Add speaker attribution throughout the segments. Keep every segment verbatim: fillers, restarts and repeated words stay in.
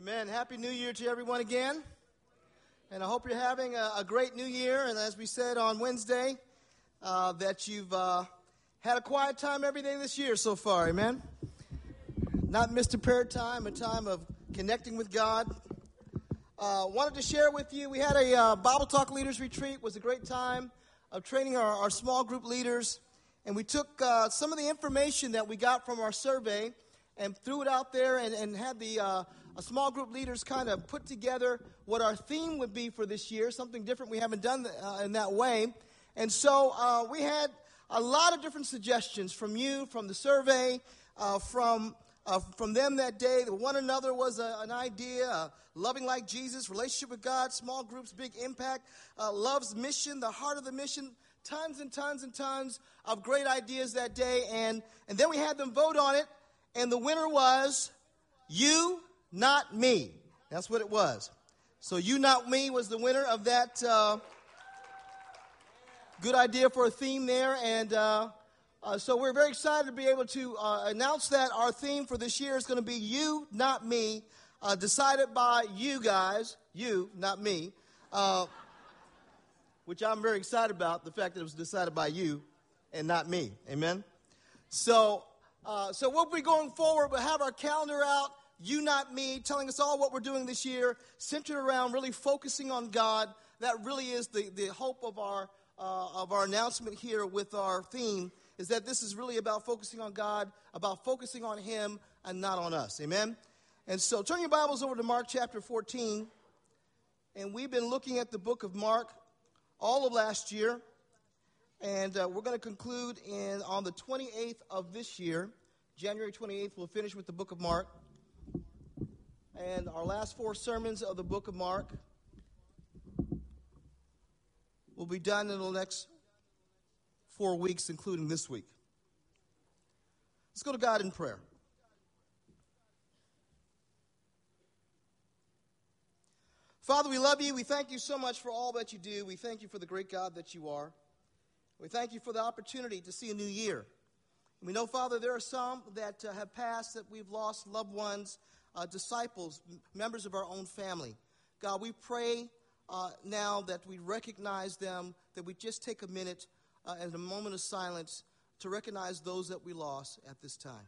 Speaker 1: Amen. Happy New Year to everyone again. And I hope you're having a, a great New Year. And as we said on Wednesday, uh, that you've uh, had a quiet time every day this year so far. Amen. Not missed a prayer time, a time of connecting with God. Uh, wanted to share with you, we had a uh, Bible Talk Leaders Retreat. It was a great time of training our, our small group leaders. And we took uh, some of the information that we got from our survey and threw it out there and, and had the uh, a small group leaders kind of put together what our theme would be for this year, something different we haven't done uh, in that way. And so uh, we had a lot of different suggestions from you, from the survey, uh, from uh, from them that day. One another was a, an idea, uh, loving like Jesus, relationship with God, small groups, big impact, uh, love's mission, the heart of the mission. Tons and tons and tons of great ideas that day. And, and then we had them vote on it. And the winner was You, Not Me. That's what it was. So You, Not Me was the winner of that uh, good idea for a theme there. And uh, uh, so we're very excited to be able to uh, announce that our theme for this year is going to be You, Not Me, uh, decided by you guys. You, not me. Uh, which I'm very excited about, the fact that it was decided by you and not me. Amen? So... Uh, so we'll be going forward. We'll have our calendar out, You, Not Me, telling us all what we're doing this year, centered around really focusing on God. That really is the, the hope of our uh, of our announcement here with our theme, is that this is really about focusing on God, about focusing on Him and not on us. Amen? And so turn your Bibles over to Mark chapter fourteen. And we've been looking at the book of Mark all of last year. And uh, we're going to conclude in on the twenty-eighth of this year, January twenty-eighth, we'll finish with the book of Mark. And our last four sermons of the book of Mark will be done in the next four weeks, including this week. Let's go to God in prayer. Father, we love you. We thank you so much for all that you do. We thank you for the great God that you are. We thank you for the opportunity to see a new year. We know, Father, there are some that uh, have passed, that we've lost loved ones, uh, disciples, m- members of our own family. God, we pray uh, now that we recognize them, that we just take a minute uh, and a moment of silence to recognize those that we lost at this time.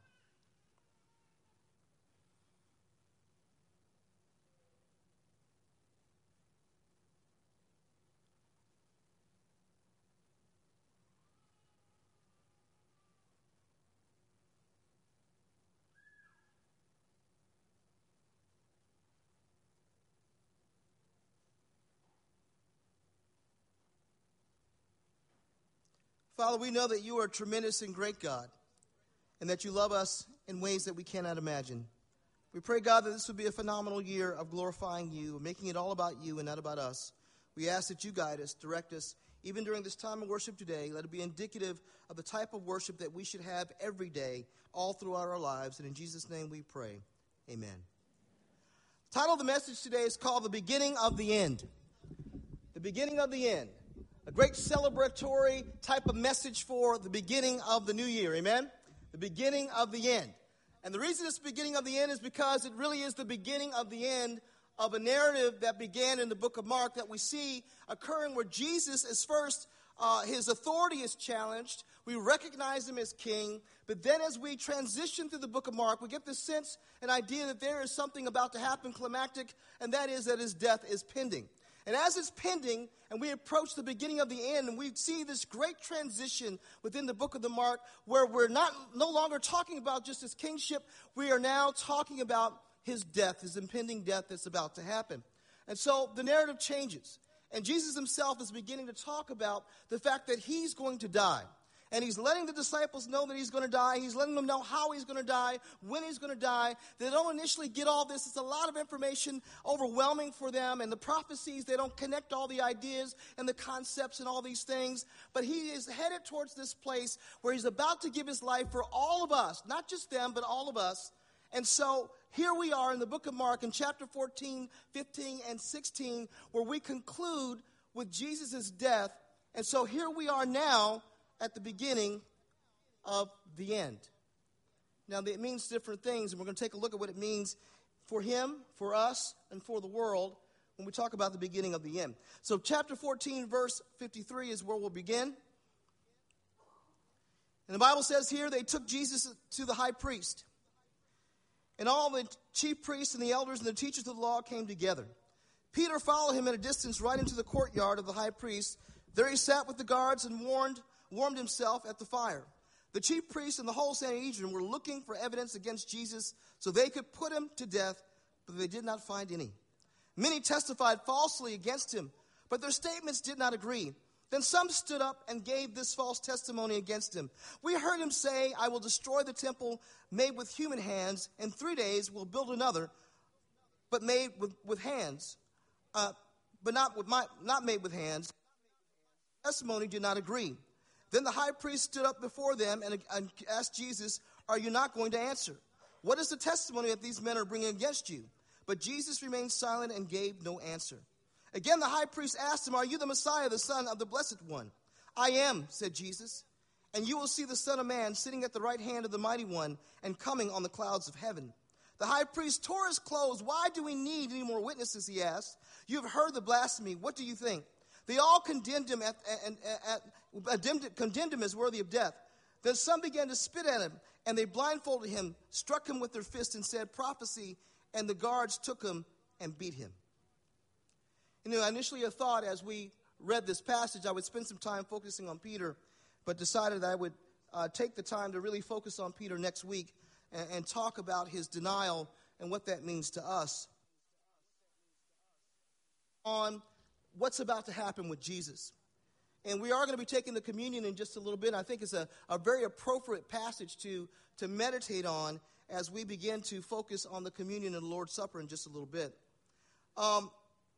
Speaker 1: Father, we know that you are a tremendous and great God, and that you love us in ways that we cannot imagine. We pray, God, that this would be a phenomenal year of glorifying you, making it all about you and not about us. We ask that you guide us, direct us, even during this time of worship today. Let it be indicative of the type of worship that we should have every day, all throughout our lives. And in Jesus' name we pray. Amen. The title of the message today is called The Beginning of the End. The Beginning of the End. A great celebratory type of message for the beginning of the new year. Amen? The beginning of the end. And the reason it's the beginning of the end is because it really is the beginning of the end of a narrative that began in the book of Mark that we see occurring where Jesus is first, uh, his authority is challenged. We recognize him as king. But then as we transition through the book of Mark, we get this sense, an idea that there is something about to happen climactic, and that is that his death is pending. And as it's pending, and we approach the beginning of the end, and we see this great transition within the book of the Mark, where we're not no longer talking about just his kingship, we are now talking about his death, his impending death that's about to happen. And so the narrative changes, and Jesus himself is beginning to talk about the fact that he's going to die. And he's letting the disciples know that he's going to die. He's letting them know how he's going to die, when he's going to die. They don't initially get all this. It's a lot of information, overwhelming for them. And the prophecies, they don't connect all the ideas and the concepts and all these things. But he is headed towards this place where he's about to give his life for all of us, not just them, but all of us. And so here we are in the book of Mark in chapter fourteen, fifteen, and sixteen, where we conclude with Jesus' death. And so here we are now at the beginning of the end. Now, it means different things, and we're going to take a look at what it means for him, for us, and for the world when we talk about the beginning of the end. So chapter fourteen, verse fifty-three is where we'll begin. And the Bible says here, they took Jesus to the high priest. And all the chief priests and the elders and the teachers of the law came together. Peter followed him at a distance right into the courtyard of the high priest. There he sat with the guards and warmed, warmed himself at the fire. The chief priests and the whole Sanhedrin were looking for evidence against Jesus so they could put him to death, but they did not find any. Many testified falsely against him, but their statements did not agree. Then some stood up and gave this false testimony against him. We heard him say, I will destroy the temple made with human hands. In three days we'll build another, but made with, with hands, uh, but not, with my, not made with hands. Testimony did not agree. Then the high priest stood up before them and, and asked Jesus, are you not going to answer? What is the testimony that these men are bringing against you? But Jesus remained silent and gave no answer. Again, the high priest asked him, are you the Messiah, the Son of the Blessed One? I am, said Jesus. And you will see the Son of Man sitting at the right hand of the Mighty One and coming on the clouds of heaven. The high priest tore his clothes. Why do we need any more witnesses, he asked. You have heard the blasphemy. What do you think? They all condemned him, at, at, at, condemned him as worthy of death. Then some began to spit at him, and they blindfolded him, struck him with their fists, and said, prophecy, and the guards took him and beat him. You know, initially I thought as we read this passage, I would spend some time focusing on Peter, but decided that I would uh, take the time to really focus on Peter next week and, and talk about his denial and what that means to us. On what's about to happen with Jesus. And we are going to be taking the communion in just a little bit. I think it's a, a very appropriate passage to, to meditate on as we begin to focus on the communion and the Lord's Supper in just a little bit. Um,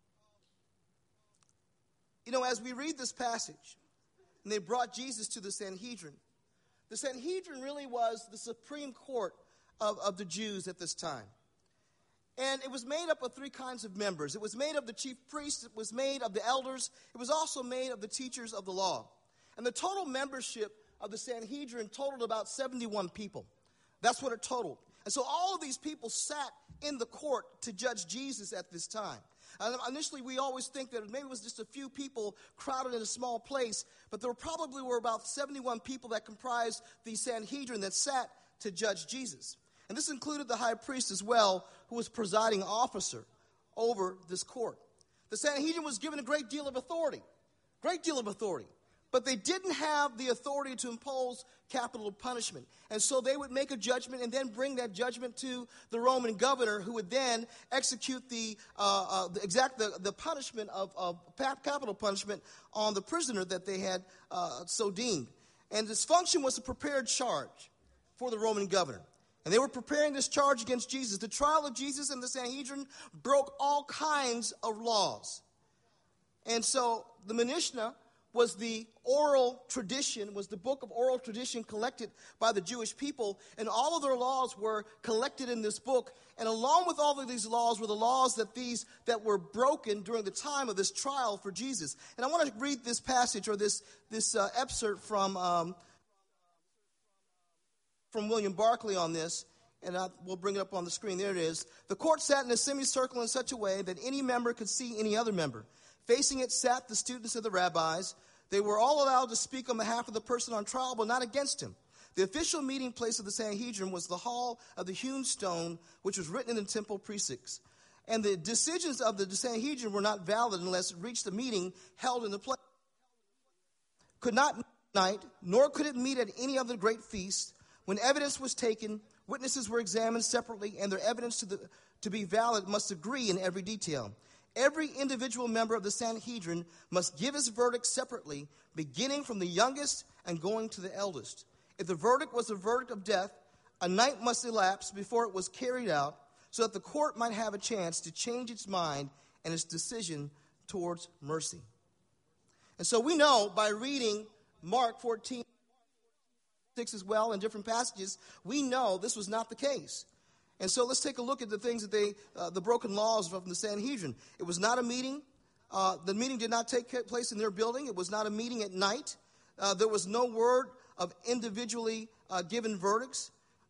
Speaker 1: you know, as we read this passage, and they brought Jesus to the Sanhedrin, the Sanhedrin really was the supreme court of, of the Jews at this time. And it was made up of three kinds of members. It was made of the chief priests. It was made of the elders. It was also made of the teachers of the law. And the total membership of the Sanhedrin totaled about seventy-one people. That's what it totaled. And so all of these people sat in the court to judge Jesus at this time. And initially, we always think that maybe it was just a few people crowded in a small place, but there probably were about seventy-one people that comprised the Sanhedrin that sat to judge Jesus. And this included the high priest as well, who was presiding officer over this court. The Sanhedrin was given a great deal of authority, great deal of authority. But they didn't have the authority to impose capital punishment. And so they would make a judgment and then bring that judgment to the Roman governor, who would then execute the, uh, uh, the exact the, the punishment of, of capital punishment on the prisoner that they had uh, so deemed. And this function was a prepared charge for the Roman governor. And they were preparing this charge against Jesus. The trial of Jesus and the Sanhedrin broke all kinds of laws. And so the Mishnah was the oral tradition, was the book of oral tradition collected by the Jewish people. And all of their laws were collected in this book. And along with all of these laws were the laws that these that were broken during the time of this trial for Jesus. And I want to read this passage or this, this uh, excerpt from... Um, from William Barclay on this, and I, we'll bring it up on the screen. There it is. The court sat in a semicircle in such a way that any member could see any other member. Facing it sat the students of the rabbis. They were all allowed to speak on behalf of the person on trial, but not against him. The official meeting place of the Sanhedrin was the hall of the hewn stone, which was written in the temple precincts. And the decisions of the Sanhedrin were not valid unless it reached the meeting held in the place. Could not meet at night, nor could it meet at any other great feast. When evidence was taken, witnesses were examined separately, and their evidence to, the, to be valid must agree in every detail. Every individual member of the Sanhedrin must give his verdict separately, beginning from the youngest and going to the eldest. If the verdict was a verdict of death, a night must elapse before it was carried out, so that the court might have a chance to change its mind and its decision towards mercy. And so we know by reading Mark fourteen, as well in different passages, we know this was not the case. And so let's take a look at the things that they, uh, the broken laws from the Sanhedrin. It was not a meeting. Uh, the meeting did not take place in their building. It was not a meeting at night. Uh, there was no word of individually uh, given verdicts.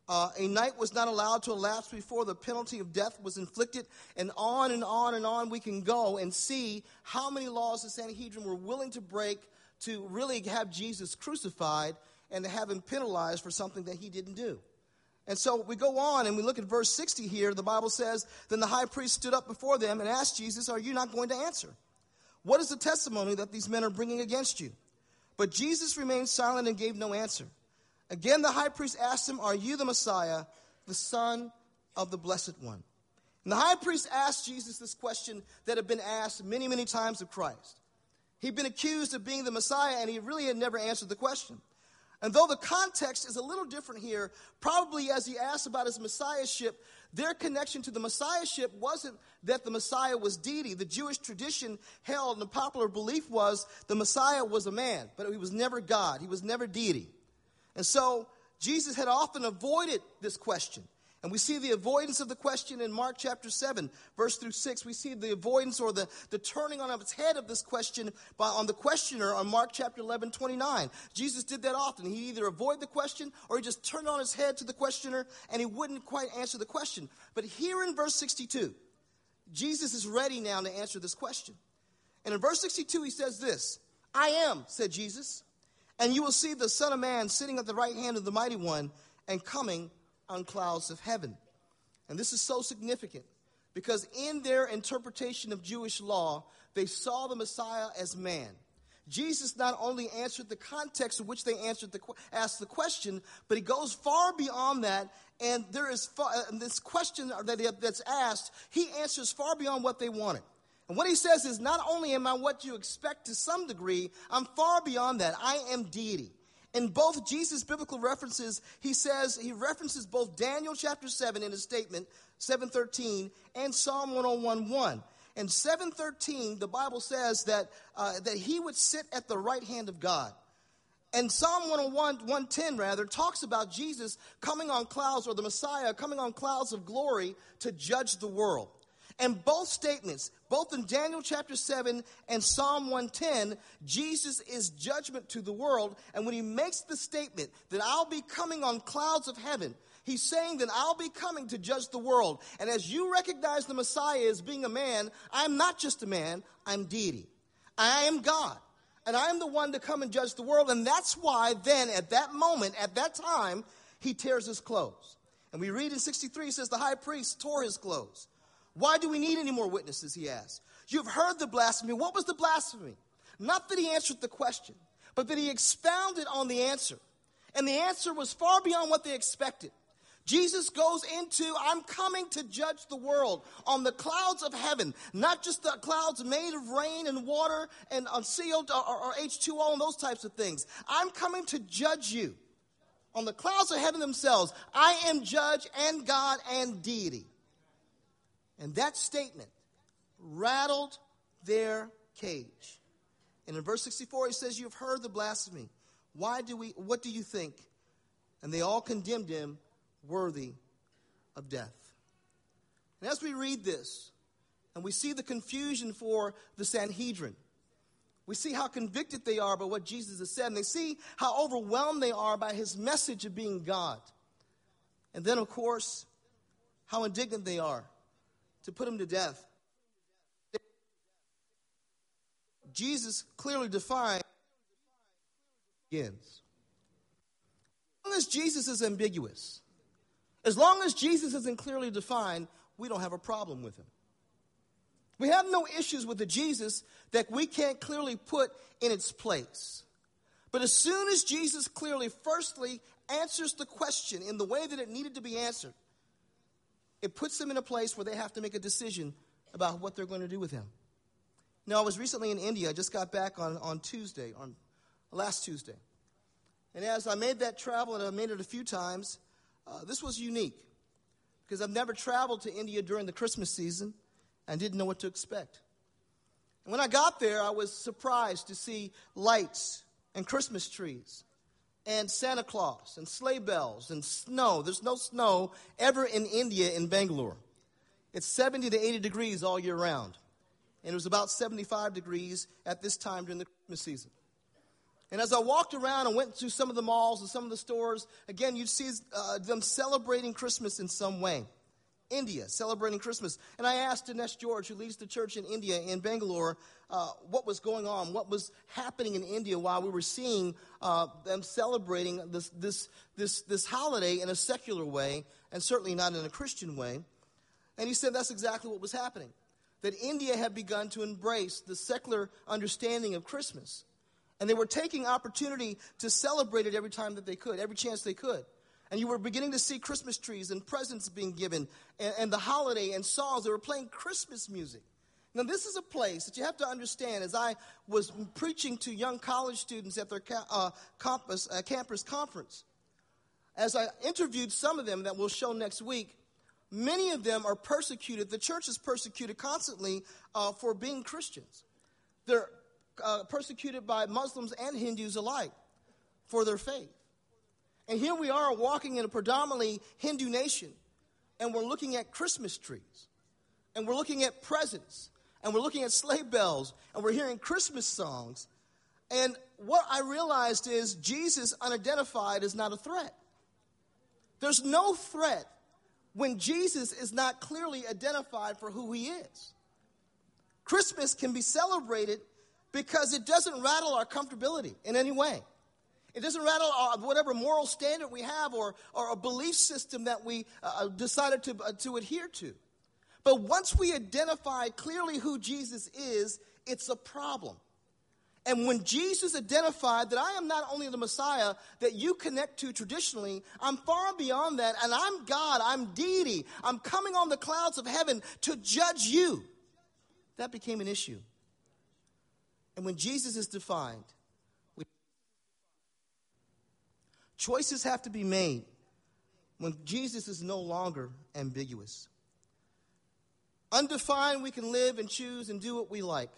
Speaker 1: Uh, a night was not allowed to elapse before the penalty of death was inflicted, and on and on and on we can go and see how many laws the Sanhedrin were willing to break to really have Jesus crucified and to have him penalized for something that he didn't do. And so we go on and we look at verse sixty here. The Bible says, then the high priest stood up before them and asked Jesus, are you not going to answer? What is the testimony that these men are bringing against you? But Jesus remained silent and gave no answer. Again, the high priest asked him, are you the Messiah, the Son of the Blessed One? And the high priest asked Jesus this question that had been asked many, many times of Christ. He'd been accused of being the Messiah, and he really had never answered the question. And though the context is a little different here, probably as he asked about his messiahship, their connection to the messiahship wasn't that the Messiah was deity. The Jewish tradition held and the popular belief was the Messiah was a man, but he was never God. He was never deity. And so Jesus had often avoided this question. And we see the avoidance of the question in Mark chapter seven, verse through six. We see the avoidance or the, the turning on its head of this question by, on the questioner on Mark chapter eleven, twenty-nine. Jesus did that often. He either avoided the question or he just turned on his head to the questioner and he wouldn't quite answer the question. But here in verse sixty-two, Jesus is ready now to answer this question. And in verse sixty-two, he says this, I am, said Jesus, and you will see the Son of Man sitting at the right hand of the Mighty One and coming on clouds of heaven. And this is so significant because in their interpretation of Jewish law, they saw the Messiah as man. Jesus not only answered the context in which they answered the asked the question, but he goes far beyond that. And there is far, uh, this question that that's asked, he answers far beyond what they wanted. And what he says is, not only am I what you expect to some degree, I'm far beyond that. I am deity. In both Jesus' biblical references, he says, he references both Daniel chapter seven in his statement, seven thirteen, and Psalm one oh one one. In seven thirteen, the Bible says that, uh, that he would sit at the right hand of God. And Psalm one oh one, one ten rather, talks about Jesus coming on clouds, or the Messiah coming on clouds of glory to judge the world. And both statements, both in Daniel chapter seven and Psalm one ten, Jesus is judgment to the world. And when he makes the statement that I'll be coming on clouds of heaven, he's saying that I'll be coming to judge the world. And as you recognize the Messiah as being a man, I'm not just a man, I'm deity. I am God. And I am the one to come and judge the world. And that's why then at that moment, at that time, he tears his clothes. And we read in sixty-three, it says the high priest tore his clothes. Why do we need any more witnesses, he asked. You've heard the blasphemy. What was the blasphemy? Not that he answered the question, but that he expounded on the answer. And the answer was far beyond what they expected. Jesus goes into, I'm coming to judge the world on the clouds of heaven, not just the clouds made of rain and water and on C O or, or H two O and those types of things. I'm coming to judge you on the clouds of heaven themselves. I am judge and God and deity. And that statement rattled their cage. And in verse sixty-four, he says, you've heard the blasphemy. Why do we, what do you think? And they all condemned him worthy of death. And as we read this, and we see the confusion for the Sanhedrin, we see how convicted they are by what Jesus has said, and they see how overwhelmed they are by his message of being God. And then, of course, how indignant they are to put him to death. Jesus clearly defined begins. As long as Jesus is ambiguous, as long as Jesus isn't clearly defined, we don't have a problem with him. We have no issues with the Jesus that we can't clearly put in its place. But as soon as Jesus clearly, firstly, answers the question in the way that it needed to be answered, it puts them in a place where they have to make a decision about what they're going to do with him. Now, I was recently in India. I just got back on, on Tuesday, on last Tuesday. And as I made that travel, and I made it a few times, uh, this was unique. Because I've never traveled to India during the Christmas season and didn't know what to expect. And when I got there, I was surprised to see lights and Christmas trees and Santa Claus and sleigh bells and snow. There's no snow ever in India in Bangalore. It's seventy to eighty degrees all year round. And it was about seventy-five degrees at this time during the Christmas season. And as I walked around and went to some of the malls and some of the stores, again, you'd see uh, them celebrating Christmas in some way. India, celebrating Christmas. And I asked Dinesh George, who leads the church in India, in Bangalore, uh, what was going on, what was happening in India while we were seeing uh, them celebrating this, this, this, this holiday in a secular way, and certainly not in a Christian way. And he said that's exactly what was happening, that India had begun to embrace the secular understanding of Christmas. And they were taking opportunity to celebrate it every time that they could, every chance they could. And you were beginning to see Christmas trees and presents being given and, and the holiday and songs. They were playing Christmas music. Now, this is a place that you have to understand. As I was preaching to young college students at their ca- uh, campus, uh, campus conference, as I interviewed some of them that we'll show next week, many of them are persecuted. The church is persecuted constantly uh, for being Christians. They're uh, persecuted by Muslims and Hindus alike for their faith. And here we are walking in a predominantly Hindu nation, and we're looking at Christmas trees, and we're looking at presents, and we're looking at sleigh bells, and we're hearing Christmas songs. And what I realized is Jesus unidentified is not a threat. There's no threat when Jesus is not clearly identified for who he is. Christmas can be celebrated because it doesn't rattle our comfortability in any way. It doesn't rattle our, whatever moral standard we have or, or a belief system that we uh, decided to, uh, to adhere to. But once we identify clearly who Jesus is, it's a problem. And when Jesus identified that I am not only the Messiah that you connect to traditionally, I'm far beyond that, and I'm God, I'm deity, I'm coming on the clouds of heaven to judge you, that became an issue. And when Jesus is defined, we, choices have to be made when Jesus is no longer ambiguous. Undefined, we can live and choose and do what we like.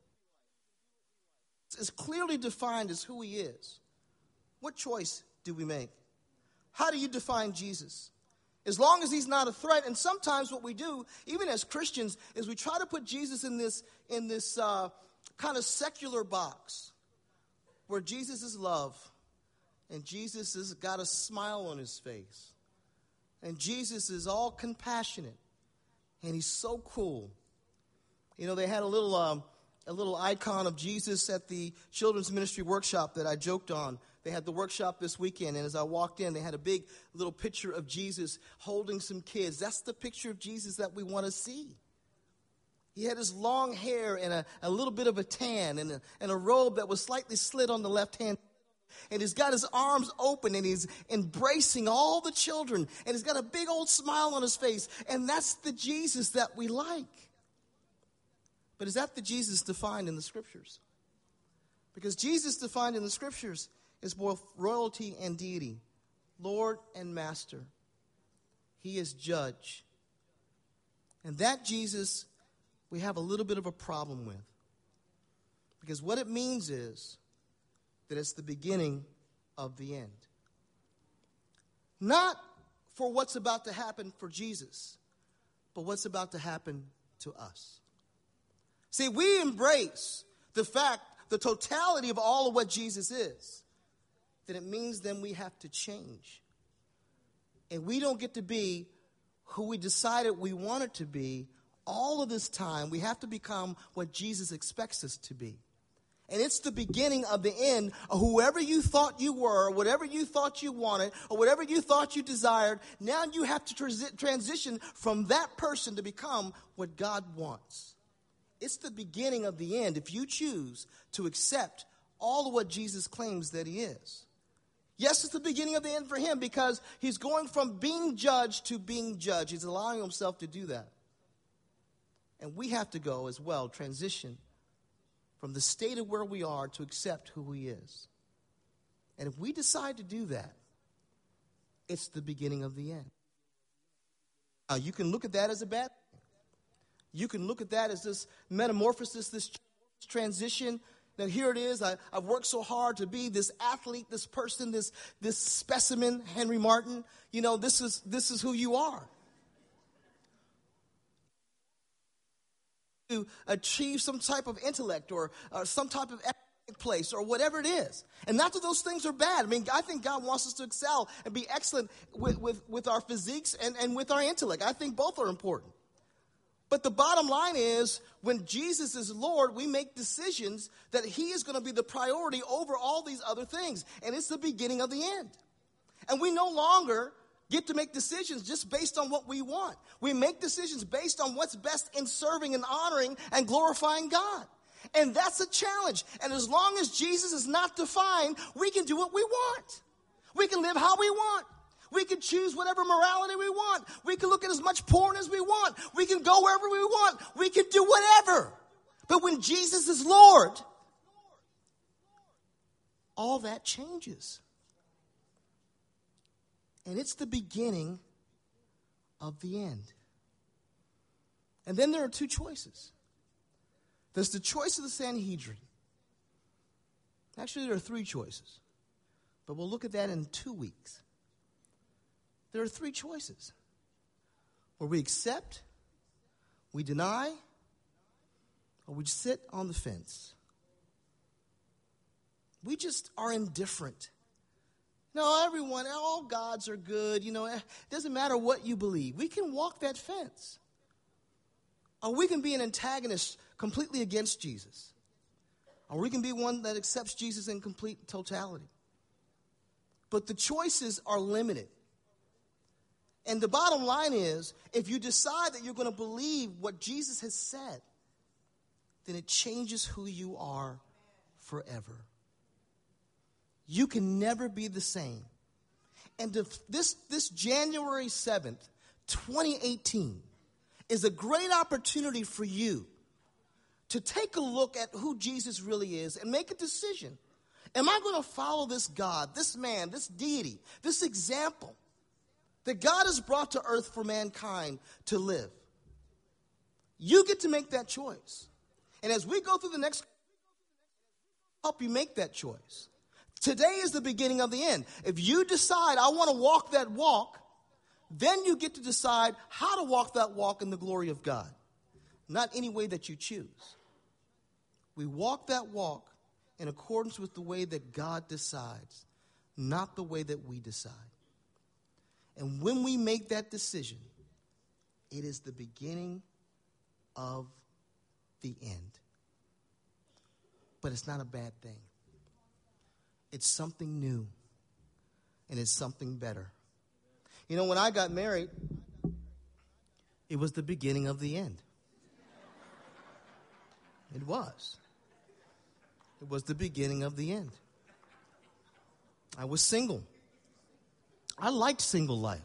Speaker 1: As clearly defined as who he is. What choice do we make? How do you define Jesus? As long as he's not a threat, and sometimes what we do, even as Christians, is we try to put Jesus in this, in this uh, kind of secular box where Jesus is love, and Jesus has got a smile on his face, and Jesus is all compassionate, and he's so cool. You know, they had a little... Um, a little icon of Jesus at the children's ministry workshop that I joked on. They had the workshop this weekend, and as I walked in, they had a big little picture of Jesus holding some kids. That's the picture of Jesus that we want to see. He had his long hair and a, a little bit of a tan and a, and a robe that was slightly slit on the left hand. And he's got his arms open, and he's embracing all the children. And he's got a big old smile on his face. And that's the Jesus that we like. But is that the Jesus defined in the Scriptures? Because Jesus defined in the Scriptures is both royalty and deity, Lord and Master. He is judge. And that Jesus we have a little bit of a problem with. Because what it means is that it's the beginning of the end. Not for what's about to happen for Jesus, but what's about to happen to us. See, we embrace the fact, the totality of all of what Jesus is, then it means then we have to change. And we don't get to be who we decided we wanted to be all of this time. We have to become what Jesus expects us to be. And it's the beginning of the end of whoever you thought you were, whatever you thought you wanted, or whatever you thought you desired. Now you have to transi- transition from that person to become what God wants. It's the beginning of the end if you choose to accept all of what Jesus claims that he is. Yes, it's the beginning of the end for him because he's going from being judged to being judged. He's allowing himself to do that. And we have to go as well, transition from the state of where we are to accept who he is. And if we decide to do that, it's the beginning of the end. Now, you can look at that as a bad thing. You can look at that as this metamorphosis, this transition. That here it is. I, I've worked so hard to be this athlete, this person, this this specimen, Henry Martin. You know, this is this is who you are. To achieve some type of intellect or, or some type of place or whatever it is. And not that those things are bad. I mean, I think God wants us to excel and be excellent with, with, with our physiques and, and with our intellect. I think both are important. But the bottom line is, when Jesus is Lord, we make decisions that he is going to be the priority over all these other things. And it's the beginning of the end. And we no longer get to make decisions just based on what we want. We make decisions based on what's best in serving and honoring and glorifying God. And that's a challenge. And as long as Jesus is not defined, we can do what we want. We can live how we want. We can choose whatever morality we want. We can look at as much porn as we want. We can go wherever we want. We can do whatever. But when Jesus is Lord, all that changes. And it's the beginning of the end. And then there are two choices. There's the choice of the Sanhedrin. Actually, there are three choices. But we'll look at that in two weeks. There are three choices. Where we accept, we deny, or we sit on the fence. We just are indifferent. No, everyone, all gods are good. You know, it doesn't matter what you believe. We can walk that fence. Or we can be an antagonist completely against Jesus. Or we can be one that accepts Jesus in complete totality. But the choices are limited. And the bottom line is, if you decide that you're going to believe what Jesus has said, then it changes who you are forever. You can never be the same. And this, this January seventh, twenty eighteen, is a great opportunity for you to take a look at who Jesus really is and make a decision. Am I going to follow this God, this man, this deity, this example that God has brought to earth for mankind to live? You get to make that choice. And as we go through the next, help you make that choice. Today is the beginning of the end. If you decide, I want to walk that walk, then you get to decide how to walk that walk in the glory of God. Not any way that you choose. We walk that walk in accordance with the way that God decides, not the way that we decide. And when we make that decision, it is the beginning of the end. But it's not a bad thing. It's something new, and it's something better. You know, when I got married, it was the beginning of the end. It was. It was the beginning of the end. I was single. I liked single life.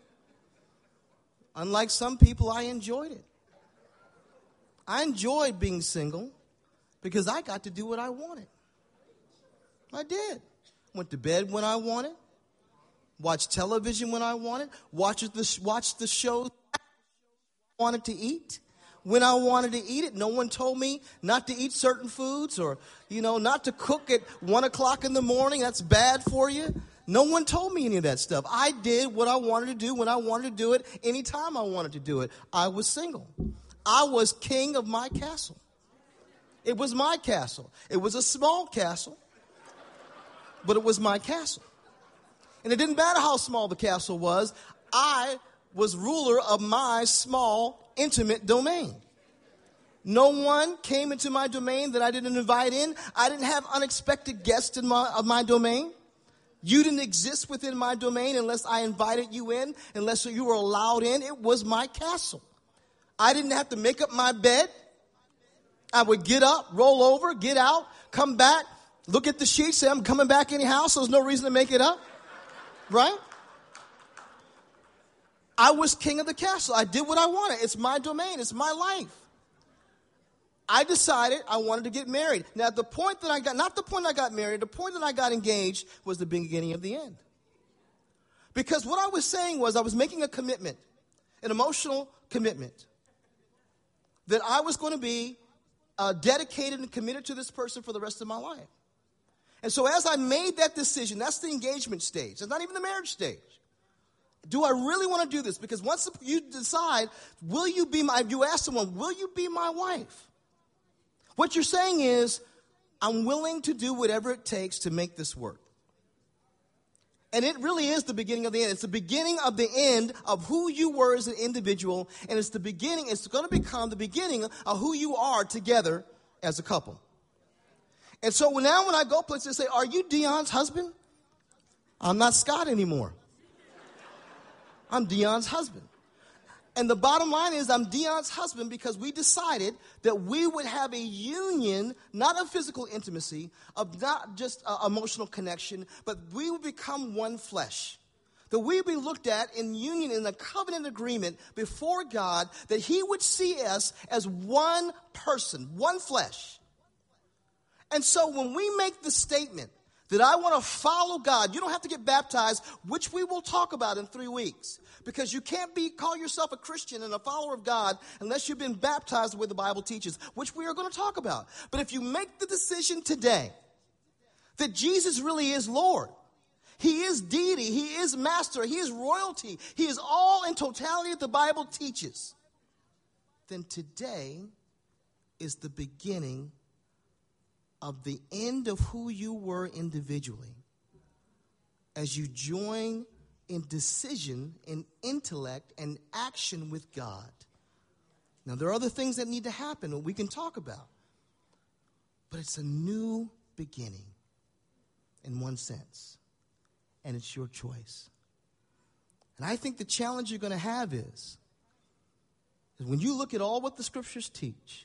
Speaker 1: Unlike some people, I enjoyed it. I enjoyed being single because I got to do what I wanted. I did. Went to bed when I wanted. Watched television when I wanted. Watched the, watched the shows I wanted to eat. When I wanted to eat it, no one told me not to eat certain foods or, you know, not to cook at one o'clock in the morning. That's bad for you. No one told me any of that stuff. I did what I wanted to do when I wanted to do it, anytime I wanted to do it. I was single. I was king of my castle. It was my castle. It was a small castle, but it was my castle. And it didn't matter how small the castle was. I was ruler of my small, intimate domain. No one came into my domain that I didn't invite in. I didn't have unexpected guests in my, of my domain. You didn't exist within my domain unless I invited you in, unless you were allowed in. It was my castle. I didn't have to make up my bed. I would get up, roll over, get out, come back, look at the sheets, say I'm coming back anyhow, so there's no reason to make it up. Right? I was king of the castle. I did what I wanted. It's my domain. It's my life. I decided I wanted to get married. Now, the point that I got, not the point I got married, the point that I got engaged was the beginning of the end. Because what I was saying was I was making a commitment, an emotional commitment, that I was going to be uh, dedicated and committed to this person for the rest of my life. And so as I made that decision, that's the engagement stage. It's not even the marriage stage. Do I really want to do this? Because once you decide, will you be my, you ask someone, will you be my wife? What you're saying is, I'm willing to do whatever it takes to make this work. And it really is the beginning of the end. It's the beginning of the end of who you were as an individual, and it's the beginning, it's going to become the beginning of who you are together as a couple. And so now when I go places, they say, are you Dion's husband? I'm not Scott anymore. I'm Dion's husband. And the bottom line is I'm Dion's husband because we decided that we would have a union, not of physical intimacy, of not just uh, emotional connection, but we would become one flesh. That we would be looked at in union, in a covenant agreement before God, that he would see us as one person, one flesh. And so when we make the statement that I want to follow God, you don't have to get baptized, which we will talk about in three weeks. Because you can't be call yourself a Christian and a follower of God unless you've been baptized the way the Bible teaches, which we are going to talk about. But if you make the decision today that Jesus really is Lord, he is deity, he is master, he is royalty, he is all in totality that the Bible teaches, then today is the beginning of the end of who you were individually as you join in decision, in intellect, and action with God. Now, there are other things that need to happen that we can talk about. But it's a new beginning in one sense. And it's your choice. And I think the challenge you're going to have is, is when you look at all what the scriptures teach,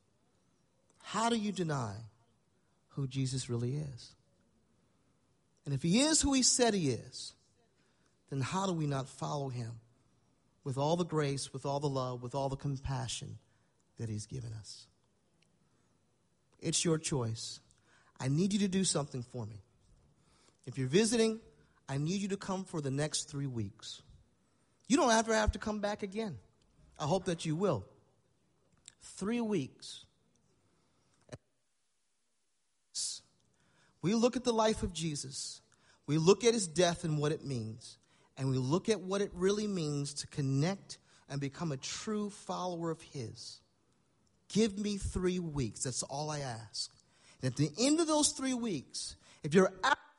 Speaker 1: how do you deny who Jesus really is? And if he is who he said he is, then how do we not follow him with all the grace, with all the love, with all the compassion that he's given us? It's your choice. I need you to do something for me. If you're visiting, I need you to come for the next three weeks. You don't ever have to come back again. I hope that you will. Three weeks. We look at the life of Jesus. We look at his death and what it means. And we look at what it really means to connect and become a true follower of his. Give me three weeks. That's all I ask. And at the end of those three weeks, if you're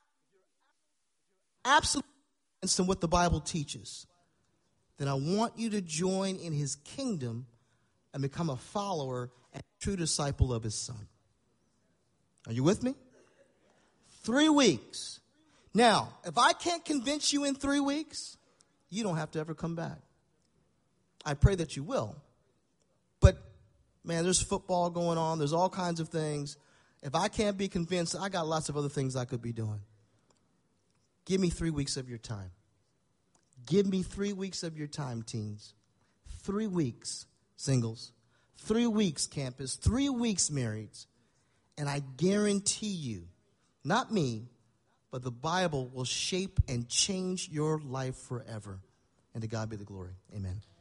Speaker 1: absolutely against what the Bible teaches, then I want you to join in his kingdom and become a follower and a true disciple of his son. Are you with me? Three weeks. Now, if I can't convince you in three weeks, you don't have to ever come back. I pray that you will. But, man, there's football going on. There's all kinds of things. If I can't be convinced, I got lots of other things I could be doing. Give me three weeks of your time. Give me three weeks of your time, teens. Three weeks, singles. Three weeks, campus. Three weeks, marrieds. And I guarantee you, not me, but the Bible will shape and change your life forever. And to God be the glory. Amen.